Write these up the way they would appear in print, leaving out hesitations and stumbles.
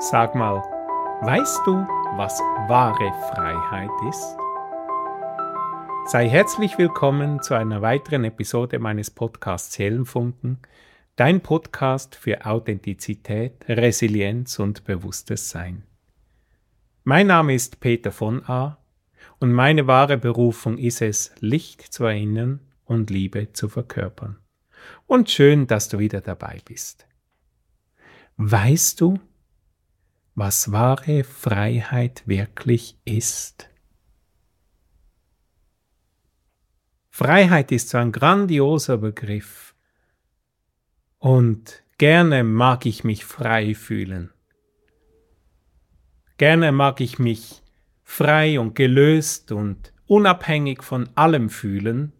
Sag mal, weißt du, was wahre Freiheit ist? Sei herzlich willkommen zu einer weiteren Episode meines Podcasts Seelenfunken, dein Podcast für Authentizität, Resilienz und bewusstes Sein. Mein Name ist Peter von A. und meine wahre Berufung ist es, Licht zu erinnern und Liebe zu verkörpern. Und schön, dass du wieder dabei bist. Weißt du, was wahre Freiheit wirklich ist? Freiheit ist so ein grandioser Begriff und gerne mag ich mich frei fühlen. Gerne mag ich mich frei und gelöst und unabhängig von allem fühlen.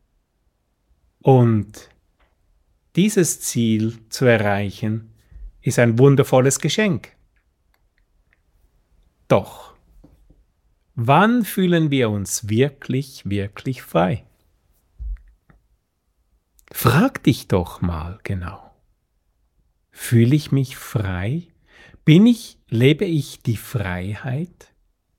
Und dieses Ziel zu erreichen, ist ein wundervolles Geschenk. Doch, wann fühlen wir uns wirklich frei? Frag dich doch mal genau. Fühle ich mich frei? Lebe ich die Freiheit?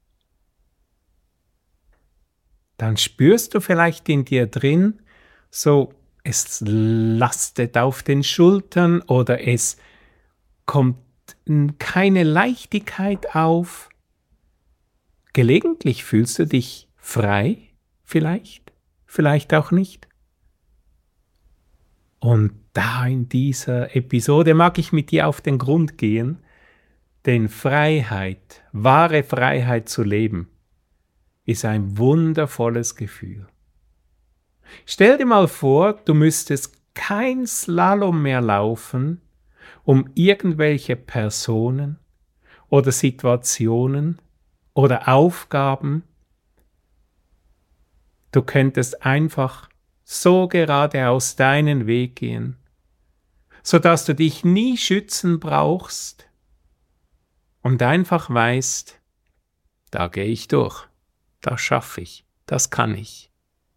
Dann spürst du vielleicht in dir drin, so es lastet auf den Schultern oder es kommt keine Leichtigkeit auf. Gelegentlich fühlst du dich frei, vielleicht auch nicht. Und da in dieser Episode mag ich mit dir auf den Grund gehen, denn Freiheit, wahre Freiheit zu leben, ist ein wundervolles Gefühl. Stell dir mal vor, du müsstest kein Slalom mehr laufen, um irgendwelche Personen oder Situationen oder Aufgaben. Du könntest einfach so geradeaus deinen Weg gehen, sodass du dich nie schützen brauchst und einfach weißt, da gehe ich durch, das schaffe ich, das kann ich.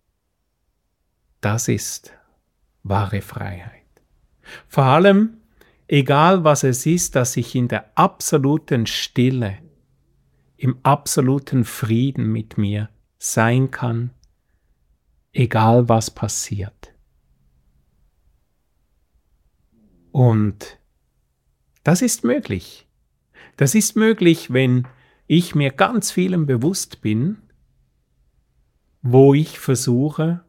Das ist wahre Freiheit. Vor allem, egal was es ist, dass ich in der absoluten Stille, im absoluten Frieden mit mir sein kann, egal was passiert. Und das ist möglich. Das ist möglich, wenn ich mir ganz vielem bewusst bin, wo ich versuche,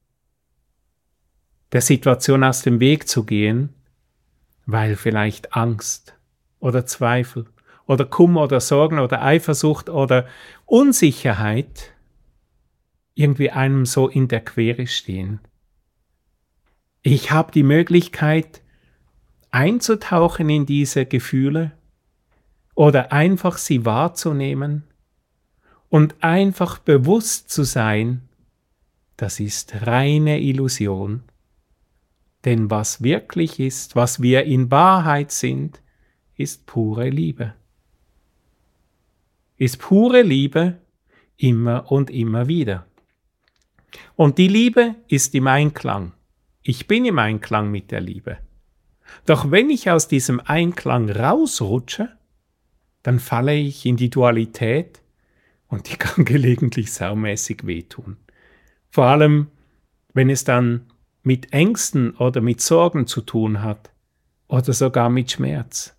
der Situation aus dem Weg zu gehen, weil vielleicht Angst oder Zweifel oder Kummer oder Sorgen oder Eifersucht oder Unsicherheit irgendwie einem so in der Quere stehen. Ich habe die Möglichkeit, einzutauchen in diese Gefühle oder einfach sie wahrzunehmen und einfach bewusst zu sein, das ist reine Illusion. Denn was wirklich ist, was wir in Wahrheit sind, ist pure Liebe. Ist pure Liebe immer und immer wieder. Und die Liebe ist im Einklang. Ich bin im Einklang mit der Liebe. Doch wenn ich aus diesem Einklang rausrutsche, dann falle ich in die Dualität und die kann gelegentlich saumäßig wehtun. Vor allem, wenn es dann mit Ängsten oder mit Sorgen zu tun hat oder sogar mit Schmerz.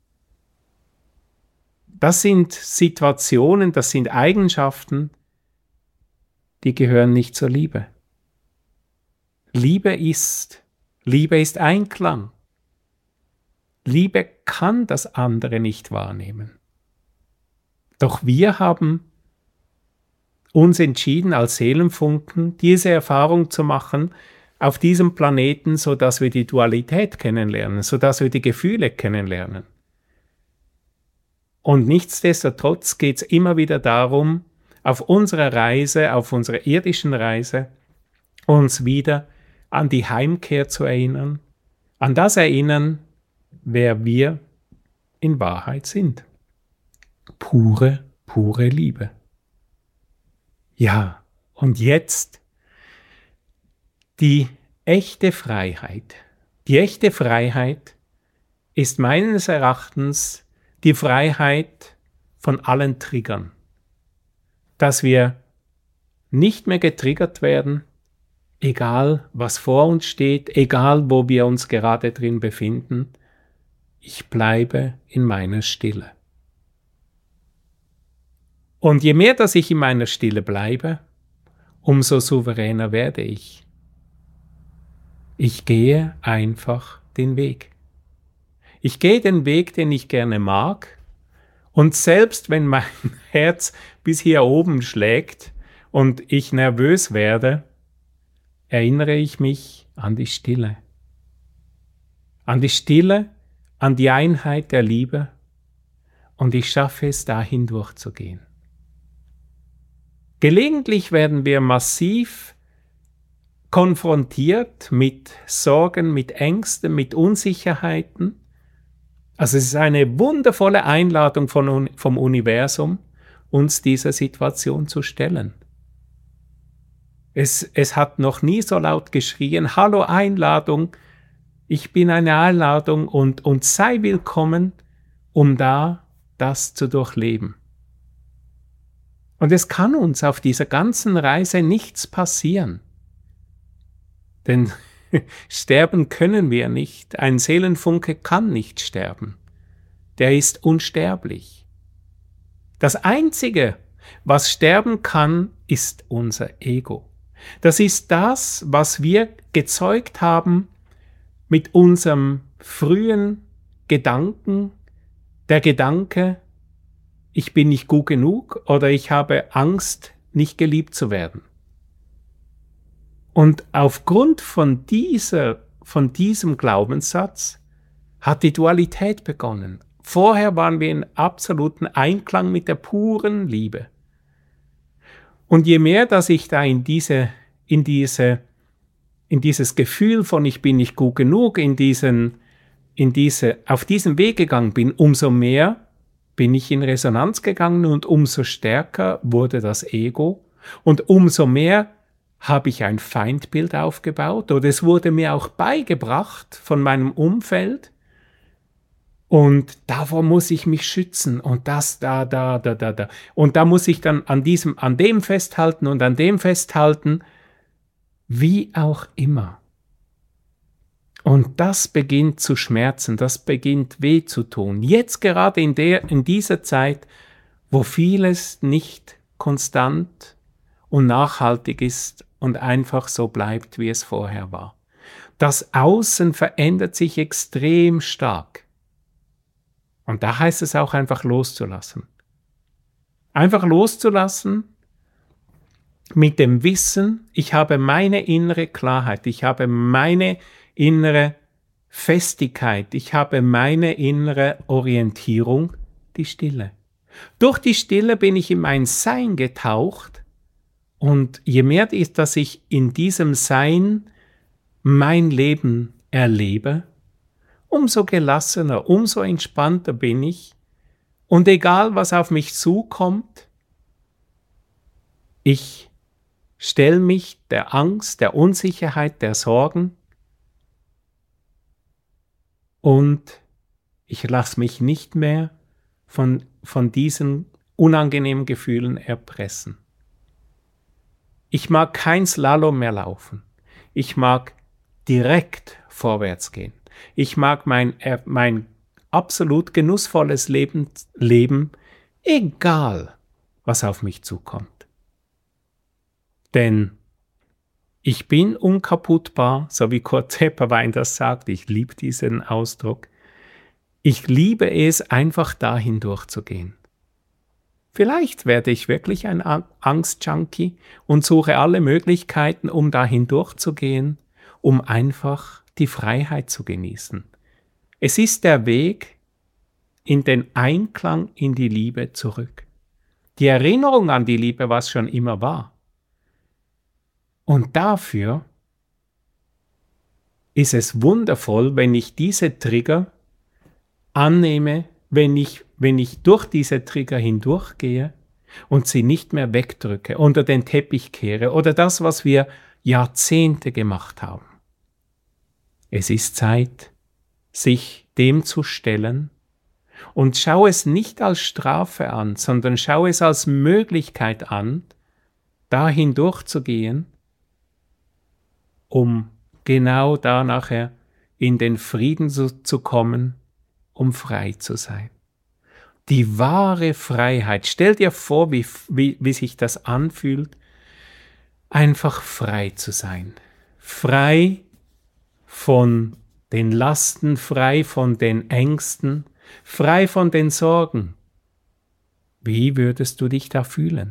Das sind Situationen, das sind Eigenschaften, die gehören nicht zur Liebe. Liebe ist Einklang. Liebe kann das andere nicht wahrnehmen. Doch wir haben uns entschieden, als Seelenfunken diese Erfahrung zu machen, auf diesem Planeten, sodass wir die Dualität kennenlernen, sodass wir die Gefühle kennenlernen. Und nichtsdestotrotz geht es immer wieder darum, auf unserer Reise, auf unserer irdischen Reise, uns wieder an die Heimkehr zu erinnern, an das Erinnern, wer wir in Wahrheit sind. Pure Liebe. Ja, und jetzt die echte Freiheit. Die echte Freiheit ist meines Erachtens die Freiheit von allen Triggern. Dass wir nicht mehr getriggert werden, egal was vor uns steht, egal wo wir uns gerade drin befinden. Ich bleibe in meiner Stille. Und je mehr, dass ich in meiner Stille bleibe, umso souveräner werde ich. Ich gehe einfach den Weg. Ich gehe den Weg, den ich gerne mag, und selbst wenn mein Herz bis hier oben schlägt und ich nervös werde, erinnere ich mich an die Stille. An die Stille, an die Einheit der Liebe, und ich schaffe es, dahin durchzugehen. Gelegentlich werden wir massiv konfrontiert mit Sorgen, mit Ängsten, mit Unsicherheiten. Also es ist eine wundervolle Einladung vom Universum, uns dieser Situation zu stellen. Es hat noch nie so laut geschrien, hallo Einladung, ich bin eine Einladung und sei willkommen, um das zu durchleben. Und es kann uns auf dieser ganzen Reise nichts passieren. Denn sterben können wir nicht. Ein Seelenfunke kann nicht sterben. Der ist unsterblich. Das Einzige, was sterben kann, ist unser Ego. Das ist das, was wir gezeugt haben mit unserem frühen Gedanken. Der Gedanke, ich bin nicht gut genug oder ich habe Angst, nicht geliebt zu werden. Und aufgrund von diesem Glaubenssatz hat die Dualität begonnen. Vorher waren wir in absoluten Einklang mit der puren Liebe. Und je mehr, dass ich da in dieses Gefühl von ich bin nicht gut genug, auf diesen Weg gegangen bin, umso mehr bin ich in Resonanz gegangen und umso stärker wurde das Ego und umso mehr habe ich ein Feindbild aufgebaut oder es wurde mir auch beigebracht von meinem Umfeld und davor muss ich mich schützen und das da. Und da muss ich dann an dem festhalten und an dem festhalten, wie auch immer. Und das beginnt zu schmerzen, das beginnt weh zu tun. Jetzt gerade in dieser Zeit, wo vieles nicht konstant und nachhaltig ist und einfach so bleibt, wie es vorher war. Das Außen verändert sich extrem stark. Und da heißt es auch einfach loszulassen. Einfach loszulassen mit dem Wissen, ich habe meine innere Klarheit, ich habe meine innere Festigkeit, ich habe meine innere Orientierung, die Stille. Durch die Stille bin ich in mein Sein getaucht und je mehr dass ich in diesem Sein mein Leben erlebe, umso gelassener, umso entspannter bin ich und egal was auf mich zukommt, ich stelle mich der Angst, der Unsicherheit, der Sorgen und ich lasse mich nicht mehr von diesen unangenehmen Gefühlen erpressen. Ich mag kein Slalom mehr laufen. Ich mag direkt vorwärts gehen. Ich mag mein absolut genussvolles Leben leben, egal was auf mich zukommt. Denn ich bin unkaputtbar, so wie Kurt Tepperwein das sagt. Ich liebe diesen Ausdruck. Ich liebe es, einfach dahin durchzugehen. Vielleicht werde ich wirklich ein Angstjunkie und suche alle Möglichkeiten, um dahin durchzugehen, um einfach die Freiheit zu genießen. Es ist der Weg in den Einklang in die Liebe zurück. Die Erinnerung an die Liebe, was schon immer war. Und dafür ist es wundervoll, wenn ich diese Trigger annehme, wenn ich durch diese Trigger hindurchgehe und sie nicht mehr wegdrücke, unter den Teppich kehre oder das, was wir Jahrzehnte gemacht haben. Es ist Zeit, sich dem zu stellen Und schau es nicht als Strafe an, sondern schau es als Möglichkeit an, da hindurchzugehen, um genau da nachher in den Frieden zu kommen, um frei zu sein. Die wahre Freiheit, stell dir vor, wie sich das anfühlt, einfach frei zu sein. Frei von den Lasten, frei von den Ängsten, frei von den Sorgen. Wie würdest du dich da fühlen?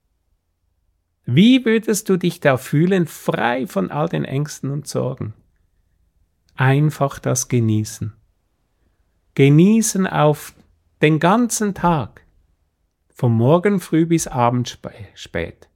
Wie würdest du dich da fühlen, frei von all den Ängsten und Sorgen? Einfach das genießen. Genießen auf den ganzen Tag, vom Morgen früh bis abends spät.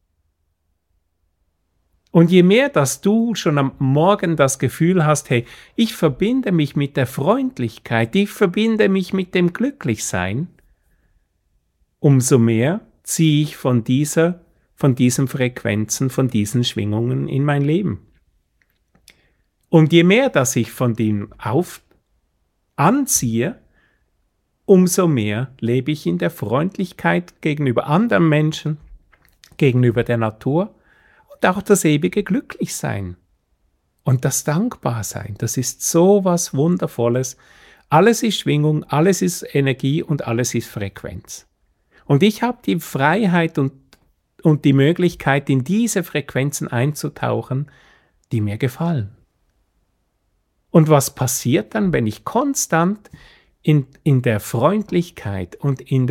Und je mehr, dass du schon am Morgen das Gefühl hast, hey, ich verbinde mich mit der Freundlichkeit, ich verbinde mich mit dem Glücklichsein, umso mehr ziehe ich von diesen Frequenzen, von diesen Schwingungen in mein Leben. Und je mehr, dass ich von dem anziehe, umso mehr lebe ich in der Freundlichkeit gegenüber anderen Menschen, gegenüber der Natur und auch das ewige Glücklichsein. Und das Dankbarsein, das ist so was Wundervolles. Alles ist Schwingung, alles ist Energie und alles ist Frequenz. Und ich habe die Freiheit und die Möglichkeit, in diese Frequenzen einzutauchen, die mir gefallen. Und was passiert dann, wenn ich konstant in der Freundlichkeit und im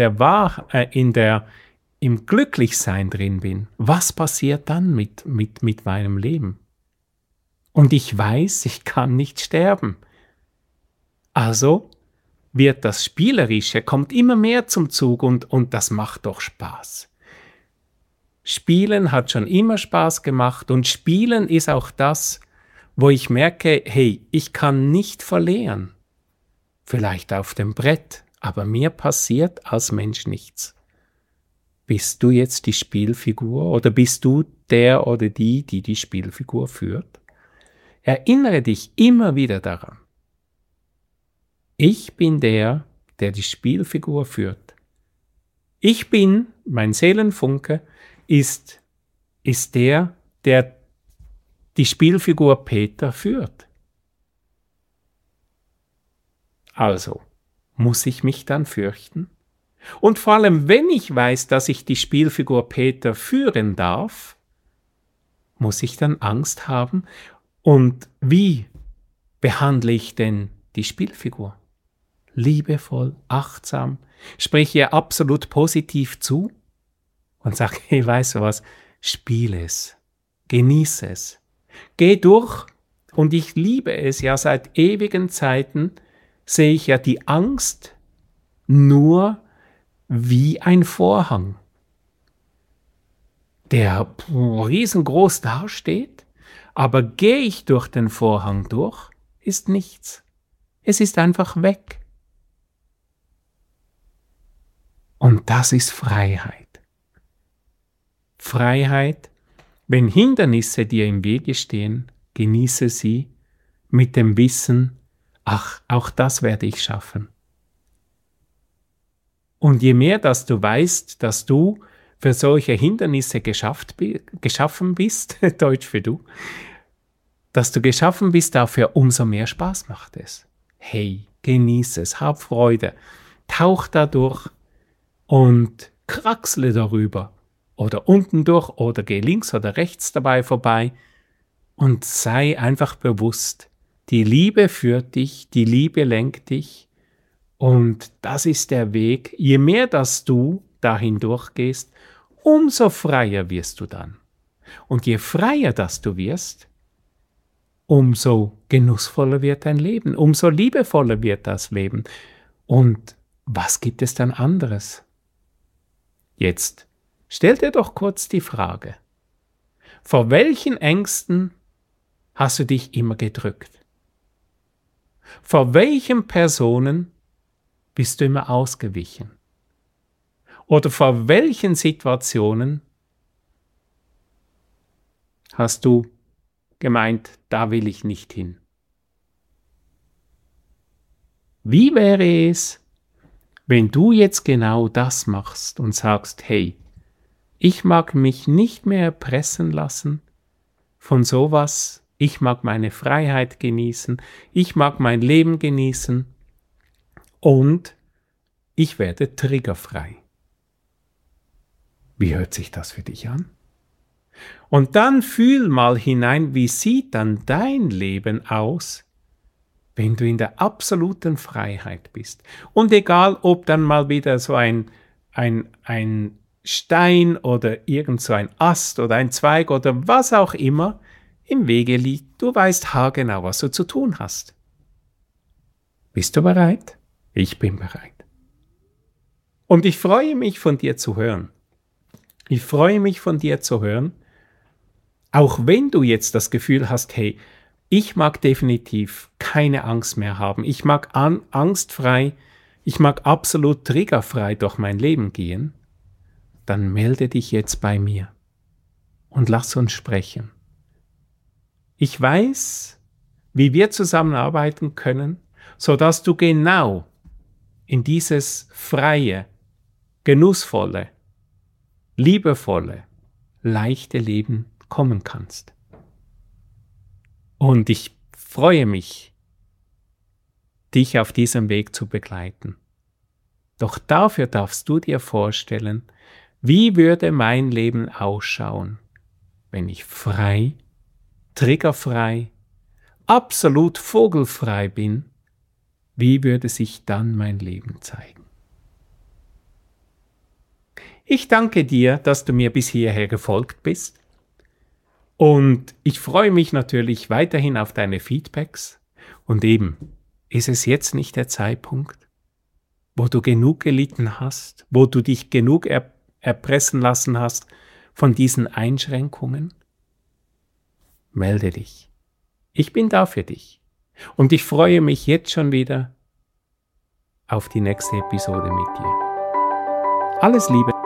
Glücklichsein drin bin? Was passiert dann mit meinem Leben? Und ich weiß, ich kann nicht sterben. Also wird das Spielerische, kommt immer mehr zum Zug und das macht doch Spaß. Spielen hat schon immer Spaß gemacht und Spielen ist auch das, wo ich merke, hey, ich kann nicht verlieren. Vielleicht auf dem Brett, aber mir passiert als Mensch nichts. Bist du jetzt die Spielfigur oder bist du der oder die Spielfigur führt? Erinnere dich immer wieder daran. Ich bin der die Spielfigur führt. Ich bin, mein Seelenfunke, ist der die Spielfigur Peter führt. Also, muss ich mich dann fürchten? Und vor allem, wenn ich weiß, dass ich die Spielfigur Peter führen darf, muss ich dann Angst haben? Und wie behandle ich denn die Spielfigur? Liebevoll, achtsam, spreche ihr absolut positiv zu und sage, hey, weißt du was, spiele es, genieße es, geh durch und ich liebe es, ja seit ewigen Zeiten sehe ich ja die Angst nur wie ein Vorhang, der riesengroß dasteht, aber gehe ich durch den Vorhang durch, ist nichts. Es ist einfach weg. Und das ist Freiheit. Freiheit, wenn Hindernisse dir im Wege stehen, genieße sie mit dem Wissen, ach, auch das werde ich schaffen. Und je mehr, dass du weißt, dass du für solche Hindernisse geschaffen bist, Deutsch für du, dass du geschaffen bist dafür, umso mehr Spaß macht es. Hey, genieße es, hab Freude, tauch da durch und kraxle darüber oder unten durch oder geh links oder rechts dabei vorbei und sei einfach bewusst, die Liebe führt dich, die Liebe lenkt dich und das ist der Weg. Je mehr, dass du dahin durchgehst, umso freier wirst du dann. Und je freier, dass du wirst, umso genussvoller wird dein Leben, umso liebevoller wird das Leben. Und was gibt es dann anderes? Jetzt stell dir doch kurz die Frage, vor welchen Ängsten hast du dich immer gedrückt? Vor welchen Personen bist du immer ausgewichen? Oder vor welchen Situationen hast du gemeint, da will ich nicht hin? Wie wäre es, wenn du jetzt genau das machst und sagst, hey, ich mag mich nicht mehr erpressen lassen von sowas, ich mag meine Freiheit genießen, ich mag mein Leben genießen und ich werde triggerfrei. Wie hört sich das für dich an? Und dann fühl mal hinein, wie sieht dann dein Leben aus, wenn du in der absoluten Freiheit bist. Und egal, ob dann mal wieder so ein Stein oder irgend so ein Ast oder ein Zweig oder was auch immer im Wege liegt, du weißt haargenau, was du zu tun hast. Bist du bereit? Ich bin bereit. Und ich freue mich, von dir zu hören. Ich freue mich, von dir zu hören, auch wenn du jetzt das Gefühl hast, hey, ich mag definitiv keine Angst mehr haben. Ich mag angstfrei, ich mag absolut triggerfrei durch mein Leben gehen. Dann melde dich jetzt bei mir und lass uns sprechen. Ich weiß, wie wir zusammenarbeiten können, sodass du genau in dieses freie, genussvolle, liebevolle, leichte Leben kommen kannst. Und ich freue mich, dich auf diesem Weg zu begleiten. Doch dafür darfst du dir vorstellen, wie würde mein Leben ausschauen, wenn ich frei, triggerfrei, absolut vogelfrei bin, wie würde sich dann mein Leben zeigen? Ich danke dir, dass du mir bis hierher gefolgt bist. Und ich freue mich natürlich weiterhin auf deine Feedbacks. Und eben, ist es jetzt nicht der Zeitpunkt, wo du genug gelitten hast, wo du dich genug erpressen lassen hast von diesen Einschränkungen? Melde dich. Ich bin da für dich. Und ich freue mich jetzt schon wieder auf die nächste Episode mit dir. Alles Liebe.